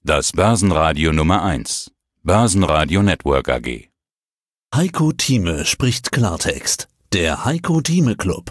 Das Börsenradio Nummer 1. Börsenradio Network AG. Heiko Thieme spricht Klartext. Der Heiko Thieme Club.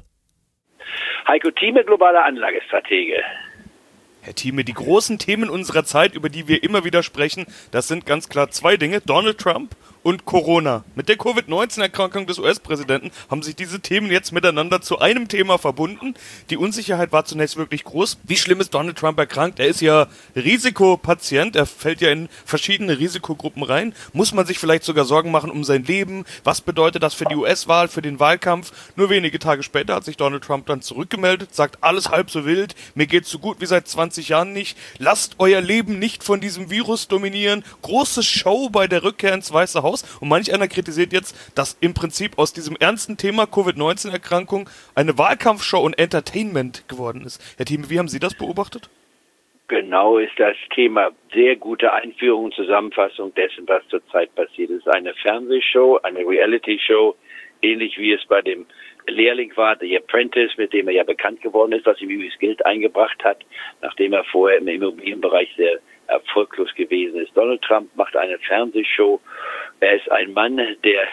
Heiko Thieme, globaler Anlagestratege. Herr Thieme, die großen Themen unserer Zeit, über die wir immer wieder sprechen, das sind ganz klar zwei Dinge: Donald Trump und Corona. Mit der Covid-19-Erkrankung des US-Präsidenten haben sich diese Themen jetzt miteinander zu einem Thema verbunden. Die Unsicherheit war zunächst wirklich groß. Wie schlimm ist Donald Trump erkrankt? Er ist ja Risikopatient, er fällt ja in verschiedene Risikogruppen rein. Muss man sich vielleicht sogar Sorgen machen um sein Leben? Was bedeutet das für die US-Wahl, für den Wahlkampf? Nur wenige Tage später hat sich Donald Trump dann zurückgemeldet, sagt, alles halb so wild, mir geht's so gut wie seit 20 Jahren nicht. Lasst euer Leben nicht von diesem Virus dominieren. Große Show bei der Rückkehr ins Weiße Haus. Und manch einer kritisiert jetzt, dass im Prinzip aus diesem ernsten Thema Covid-19-Erkrankung eine Wahlkampfshow und Entertainment geworden ist. Herr Thieme, wie haben Sie das beobachtet? Genau ist das Thema. Sehr gute Einführung und Zusammenfassung dessen, was zurzeit passiert. Es ist eine Fernsehshow, eine Reality-Show, ähnlich wie es bei dem Lehrling war, The Apprentice, mit dem er ja bekannt geworden ist, was ihm übrigens Geld eingebracht hat, nachdem er vorher im Immobilienbereich sehr erfolglos gewesen ist. Donald Trump macht eine Fernsehshow. Er ist ein Mann, der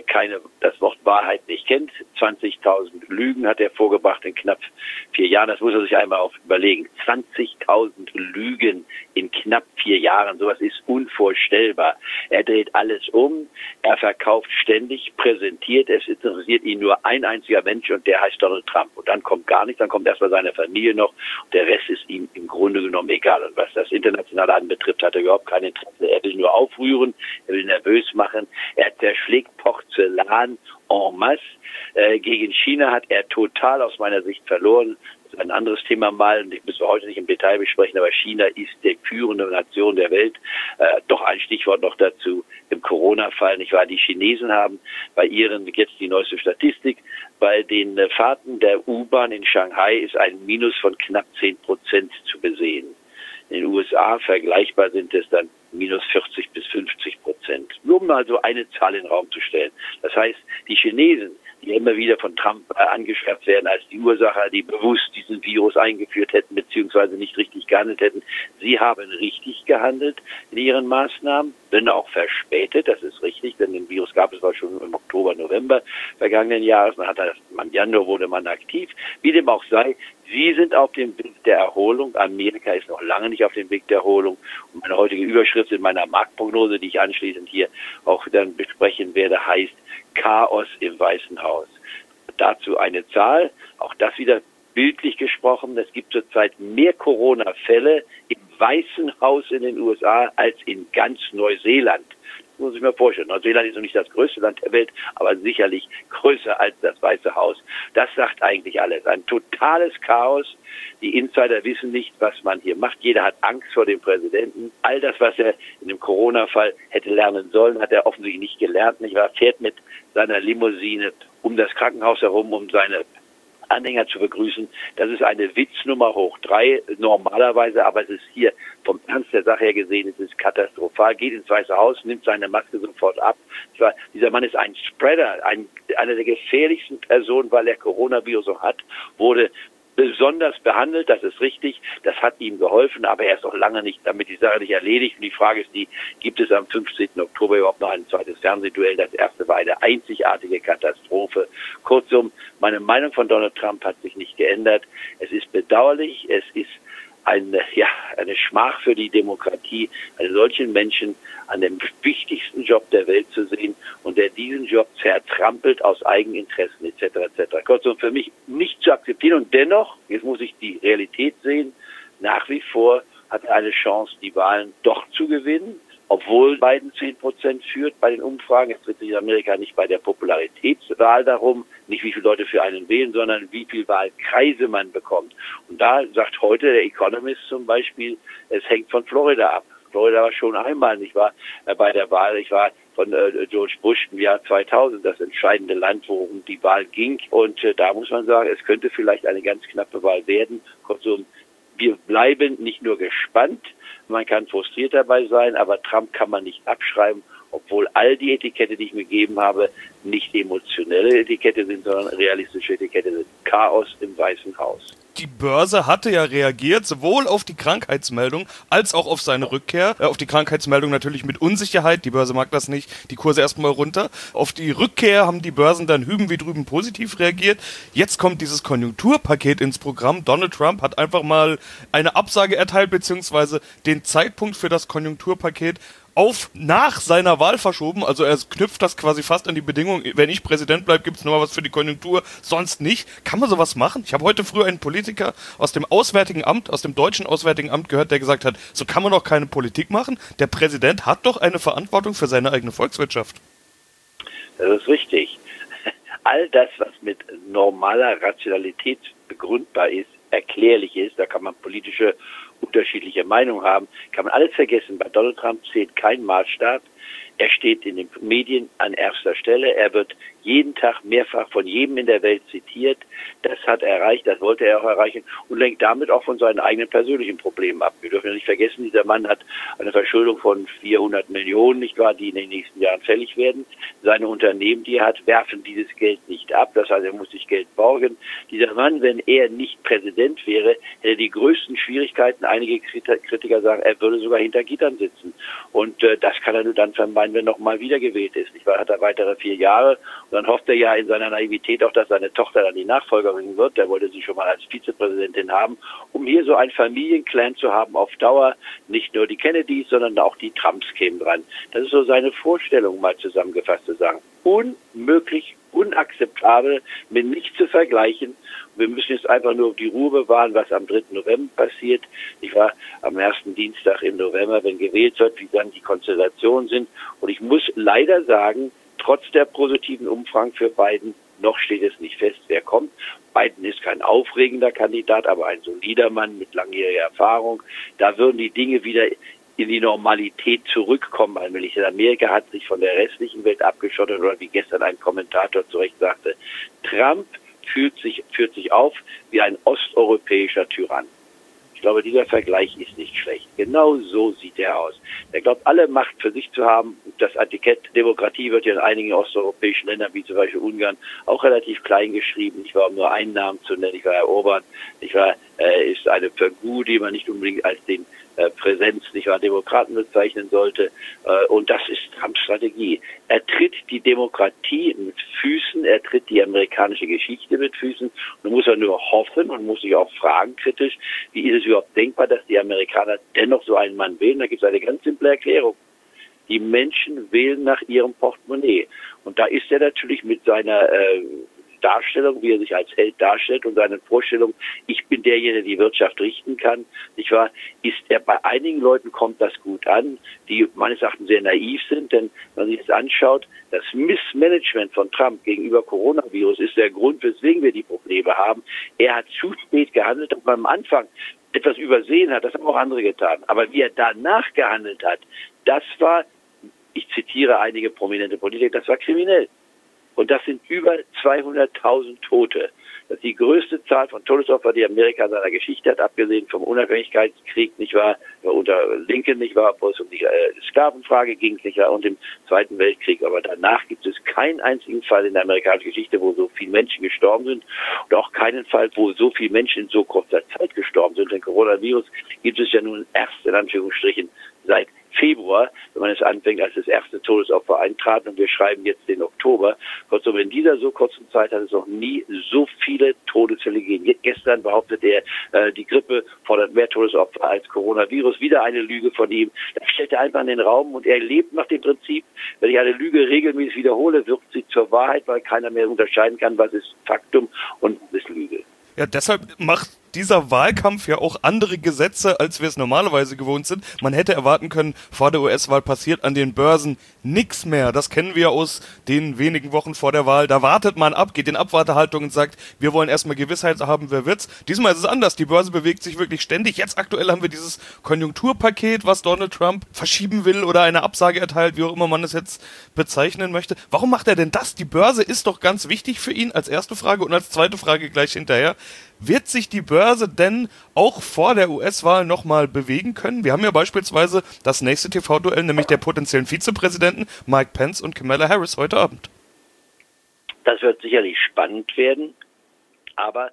das Wort Wahrheit nicht kennt. 20.000 Lügen hat er vorgebracht in knapp 4 Jahren. Das muss er sich einmal überlegen. 20.000 Lügen in knapp 4 Jahren. Sowas ist unvorstellbar. Er dreht alles um. Er verkauft ständig, präsentiert. Es interessiert ihn nur ein einziger Mensch und der heißt Donald Trump. Und dann kommt gar nichts. Dann kommt erstmal seine Familie noch. Und der Rest ist ihm im Grunde genommen egal. Und was das Internationale anbetrifft, hat er überhaupt kein Interesse. Er will nur aufrühren. Er will nervös machen. Er zerschlägt Porzellan en masse. Gegen China hat er total aus meiner Sicht verloren. Das ist ein anderes Thema mal, und das müssen wir heute nicht im Detail besprechen, aber China ist die führende Nation der Welt. Doch ein Stichwort noch dazu im Corona-Fall, nicht wahr? Die Chinesen haben bei ihren, jetzt die neueste Statistik, bei den Fahrten der U-Bahn in Shanghai ist ein Minus von knapp 10% zu besehen. In den USA vergleichbar sind es dann minus 40 bis 50%. Nur um mal so eine Zahl in den Raum zu stellen. Das heißt, die Chinesen, die immer wieder von Trump angeschwärzt werden als die Ursacher, die bewusst diesen Virus eingeführt hätten beziehungsweise nicht richtig gehandelt hätten, sie haben richtig gehandelt in ihren Maßnahmen, wenn auch verspätet, das ist richtig, denn den Virus gab es schon im Oktober, November vergangenen Jahres, im Januar wurde man aktiv, wie dem auch sei. Sie sind auf dem Weg der Erholung. Amerika ist noch lange nicht auf dem Weg der Erholung. Und meine heutige Überschrift in meiner Marktprognose, die ich anschließend hier auch dann besprechen werde, heißt Chaos im Weißen Haus. Dazu eine Zahl, auch das wieder bildlich gesprochen. Es gibt zurzeit mehr Corona-Fälle im Weißen Haus in den USA als in ganz Neuseeland. Das muss ich mir vorstellen. Neuseeland ist noch nicht das größte Land der Welt, aber sicherlich größer als das Weiße Haus. Das sagt eigentlich alles. Ein totales Chaos. Die Insider wissen nicht, was man hier macht. Jeder hat Angst vor dem Präsidenten. All das, was er in dem Corona-Fall hätte lernen sollen, hat er offensichtlich nicht gelernt. Er fährt mit seiner Limousine um das Krankenhaus herum, um seine Anhänger zu begrüßen. Das ist eine Witznummer hoch 3 normalerweise, aber es ist hier vom Ernst der Sache her gesehen, es ist katastrophal. Geht ins Weiße Haus, nimmt seine Maske sofort ab. Dieser Mann ist ein Spreader, einer der gefährlichsten Personen, weil er Coronavirus auch hat, wurde besonders behandelt, das ist richtig, das hat ihm geholfen, aber er ist noch lange nicht, damit die Sache nicht erledigt. Und die Frage ist gibt es am 15. Oktober überhaupt noch ein zweites Fernsehduell? Das erste war eine einzigartige Katastrophe. Kurzum, meine Meinung von Donald Trump hat sich nicht geändert. Es ist bedauerlich, es ist eine Schmach für die Demokratie, einen solchen Menschen an dem wichtigsten Job der Welt zu sehen und der diesen Job zertrampelt aus Eigeninteressen etc. etc. Kurzum, für mich nicht zu akzeptieren und dennoch, jetzt muss ich die Realität sehen, nach wie vor hat er eine Chance, die Wahlen doch zu gewinnen. Obwohl Biden 10% führt bei den Umfragen, es dreht sich in Amerika nicht bei der Popularitätswahl darum, nicht wie viele Leute für einen wählen, sondern wie viele Wahlkreise man bekommt. Und da sagt heute der Economist zum Beispiel, es hängt von Florida ab. Florida war schon einmal, nicht wahr, bei der Wahl, ich war von George Bush im Jahr 2000, das entscheidende Land, worum die Wahl ging. Und da muss man sagen, es könnte vielleicht eine ganz knappe Wahl werden. Kurzum, wir bleiben nicht nur gespannt, man kann frustriert dabei sein, aber Trump kann man nicht abschreiben, obwohl all die Etikette, die ich mir gegeben habe, nicht emotionelle Etikette sind, sondern realistische Etikette sind. Chaos im Weißen Haus. die Börse hatte ja reagiert, sowohl auf die Krankheitsmeldung als auch auf seine Rückkehr. Auf die Krankheitsmeldung natürlich mit Unsicherheit, die Börse mag das nicht, die Kurse erstmal runter. Auf die Rückkehr haben die Börsen dann hüben wie drüben positiv reagiert. Jetzt kommt dieses Konjunkturpaket ins Programm. Donald Trump hat einfach mal eine Absage erteilt, beziehungsweise den Zeitpunkt für das Konjunkturpaket auf nach seiner Wahl verschoben, also er knüpft das quasi fast an die Bedingung, wenn ich Präsident bleibe, gibt es nur mal was für die Konjunktur, sonst nicht. Kann man sowas machen? Ich habe heute früh einen Politiker aus dem Auswärtigen Amt, aus dem deutschen Auswärtigen Amt gehört, der gesagt hat, so kann man doch keine Politik machen. Der Präsident hat doch eine Verantwortung für seine eigene Volkswirtschaft. Das ist richtig. All das, was mit normaler Rationalität begründbar ist, erklärlich ist, da kann man politische unterschiedliche Meinungen haben, kann man alles vergessen. Bei Donald Trump zählt kein Maßstab. Er steht in den Medien an erster Stelle. Er wird jeden Tag mehrfach von jedem in der Welt zitiert. Das hat er erreicht, das wollte er auch erreichen und lenkt damit auch von seinen eigenen persönlichen Problemen ab. Wir dürfen ja nicht vergessen, dieser Mann hat eine Verschuldung von 400 Millionen, nicht wahr, die in den nächsten Jahren fällig werden. Seine Unternehmen, die er hat, werfen dieses Geld nicht ab. Das heißt, er muss sich Geld borgen. Dieser Mann, wenn er nicht Präsident wäre, hätte die größten Schwierigkeiten. Einige Kritiker sagen, er würde sogar hinter Gittern sitzen. Und das kann er nur dann vermeiden, wenn er nochmal wiedergewählt ist. Nicht wahr, hat er weitere 4 Jahre. Und dann hofft er ja in seiner Naivität auch, dass seine Tochter dann die Nachfolgerin wird. Der wollte sie schon mal als Vizepräsidentin haben, um hier so ein Familienclan zu haben auf Dauer. Nicht nur die Kennedys, sondern auch die Trumps kämen dran. Das ist so seine Vorstellung, mal zusammengefasst zu sagen. Unmöglich, unakzeptabel, mit nichts zu vergleichen. Wir müssen jetzt einfach nur die Ruhe bewahren, was am 3. November passiert. Ich war am ersten Dienstag im November, wenn gewählt wird, wie dann die Konstellationen sind. Und ich muss leider sagen, trotz der positiven Umfragen für Biden, noch steht es nicht fest, wer kommt. Biden ist kein aufregender Kandidat, aber ein solider Mann mit langjähriger Erfahrung. Da würden die Dinge wieder in die Normalität zurückkommen allmählich. Amerika hat sich von der restlichen Welt abgeschottet, oder wie gestern ein Kommentator zu Recht sagte, Trump führt sich auf wie ein osteuropäischer Tyrann. Ich glaube, dieser Vergleich ist nicht schlecht. Genau so sieht er aus. Er glaubt, alle Macht für sich zu haben. Das Etikett Demokratie wird ja in einigen osteuropäischen Ländern, wie zum Beispiel Ungarn, auch relativ klein geschrieben. Ich war, um nur einen Namen zu nennen, ich war Herr Orban. Ist eine Figur, die man nicht unbedingt als den Präsenz, nicht wahr, Demokraten bezeichnen sollte. Und das ist Trumps Strategie. Er tritt die Demokratie mit Füßen, er tritt die amerikanische Geschichte mit Füßen. Und muss er nur hoffen und muss sich auch fragen kritisch, wie ist es überhaupt denkbar, dass die Amerikaner dennoch so einen Mann wählen? Da gibt es eine ganz simple Erklärung. Die Menschen wählen nach ihrem Portemonnaie. Und da ist er natürlich mit seiner Darstellung, wie er sich als Held darstellt und seine Vorstellung, ich bin derjenige, der die Wirtschaft richten kann, nicht wahr, ist er bei einigen Leuten kommt das gut an, die meines Erachtens sehr naiv sind, denn wenn man sich das anschaut, das Missmanagement von Trump gegenüber Coronavirus ist der Grund, weswegen wir die Probleme haben. Er hat zu spät gehandelt, und am Anfang etwas übersehen hat, das haben auch andere getan. Aber wie er danach gehandelt hat, das war, ich zitiere einige prominente Politiker, das war kriminell. Und das sind über 200.000 Tote. Das ist die größte Zahl von Todesopfern, die Amerika in seiner Geschichte hat, abgesehen vom Unabhängigkeitskrieg, nicht wahr, unter Lincoln, nicht wahr, wo es um die Sklavenfrage ging, nicht wahr, und im Zweiten Weltkrieg. Aber danach gibt es keinen einzigen Fall in der amerikanischen Geschichte, wo so viele Menschen gestorben sind, und auch keinen Fall, wo so viele Menschen in so kurzer Zeit gestorben sind. Denn Coronavirus gibt es ja nun erst, in Anführungsstrichen, seit Februar, wenn man es anfängt, als das erste Todesopfer eintrat, und wir schreiben jetzt den Oktober. Kurzum, in dieser so kurzen Zeit hat es noch nie so viele Todesfälle gegeben. Gestern behauptet er, die Grippe fordert mehr Todesopfer als Coronavirus. Wieder eine Lüge von ihm. Das stellt er einfach in den Raum, und er lebt nach dem Prinzip, wenn ich eine Lüge regelmäßig wiederhole, wird sie zur Wahrheit, weil keiner mehr unterscheiden kann, was ist Faktum und was ist Lüge. Ja, deshalb macht dieser Wahlkampf ja auch andere Gesetze, als wir es normalerweise gewohnt sind. Man hätte erwarten können, vor der US-Wahl passiert an den Börsen nichts mehr. Das kennen wir aus den wenigen Wochen vor der Wahl. Da wartet man ab, geht in Abwartehaltung und sagt, wir wollen erstmal Gewissheit haben, wer wird's. Diesmal ist es anders. Die Börse bewegt sich wirklich ständig. Jetzt aktuell haben wir dieses Konjunkturpaket, was Donald Trump verschieben will oder eine Absage erteilt, wie auch immer man es jetzt bezeichnen möchte. Warum macht er denn das? Die Börse ist doch ganz wichtig für ihn, als erste Frage, und als zweite Frage gleich hinterher. Wird sich die Börse denn auch vor der US-Wahl nochmal bewegen können? Wir haben ja beispielsweise das nächste TV-Duell, nämlich der potenziellen Vizepräsidenten Mike Pence und Kamala Harris heute Abend. Das wird sicherlich spannend werden, aber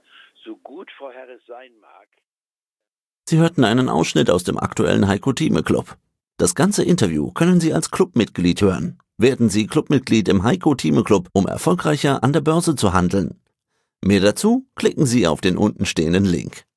so gut Frau Harris sein mag. Sie hörten einen Ausschnitt aus dem aktuellen Heiko Thieme Club. Das ganze Interview können Sie als Clubmitglied hören. Werden Sie Clubmitglied im Heiko Thieme Club, um erfolgreicher an der Börse zu handeln. Mehr dazu klicken Sie auf den untenstehenden Link.